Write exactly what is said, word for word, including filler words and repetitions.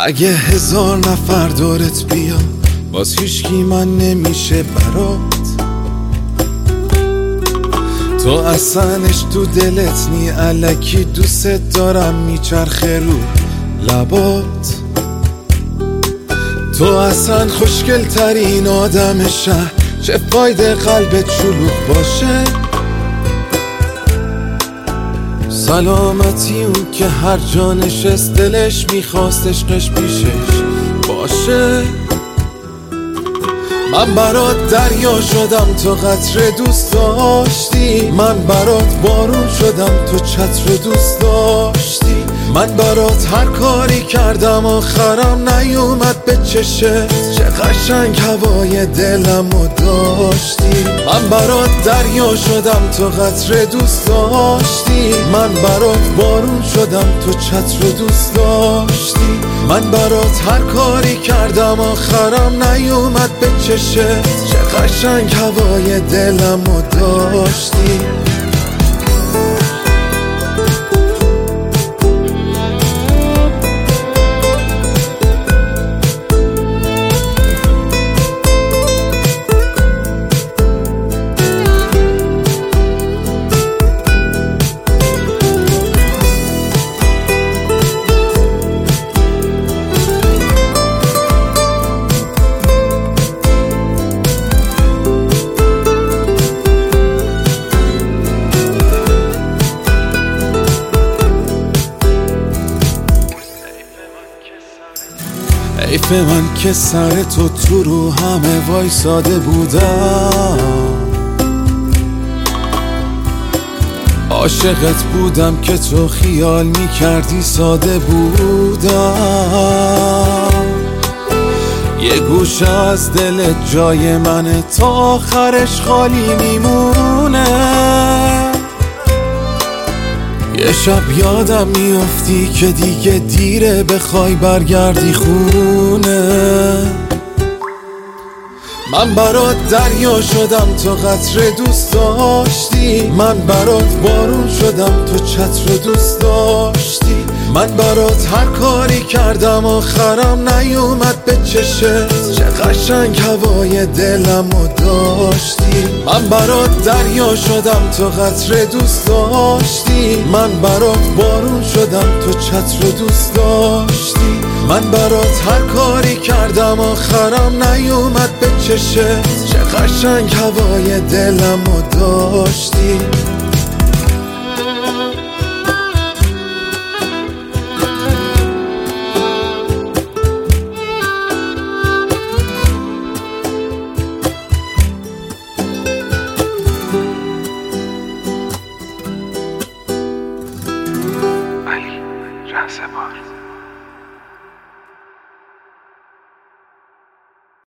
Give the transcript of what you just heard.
اگه هزار نفر دورت بیا باز هیچکی من نمیشه برات. تو اصلش تو دلت نی، الکی دوست دارم میچرخه رو لبات. تو اصلا خوشگل ترین آدم شهر، چه فایده قلبت شلوغ باشه. سلامتی اون که هر جا نشست دلش میخواست عشقش پیشش باشه. من برات دریا شدم تو قطره دوست داشتی، من برات بارون شدم تو چتر دوست داشتی. من برات هر کاری کردم آخرم نیومد به چشت، چه قشنگ هوای دلمو داشتی. من برات دریا شدم تو قطره دوست داشتی، من برات بارون شدم تو چتر دوست داشتی. من برات هر کاری کردم آخرم نیومد به چشت، چه قشنگ هوای دلمو داشتی. حیف من که سر تو تو رو همه وایساده بودم، عاشقت بودم که تو خیال میکردی ساده بودم. یه گوشه از دلت جای منه تا آخرش خالی میمونه. یه شب یادم میافتی که دیگه دیره بخوای برگردی خونه. من برات دریا شدم تو قطره دوست داشتی، من برات بارون شدم تو چتر دوست داشتی. من برات هر کاری کردم آخرم نیومد به چشت، چه قشنگ هوای دلمو داشتی. من برات دریا شدم تو قطره دوست داشتی، من برات بارون شدم تو چتر دوست داشتی. من برات هر کاری کردم آخرم نیومد به چشت، چه قشنگ هوای دلمو داشتی. علی رهزبان.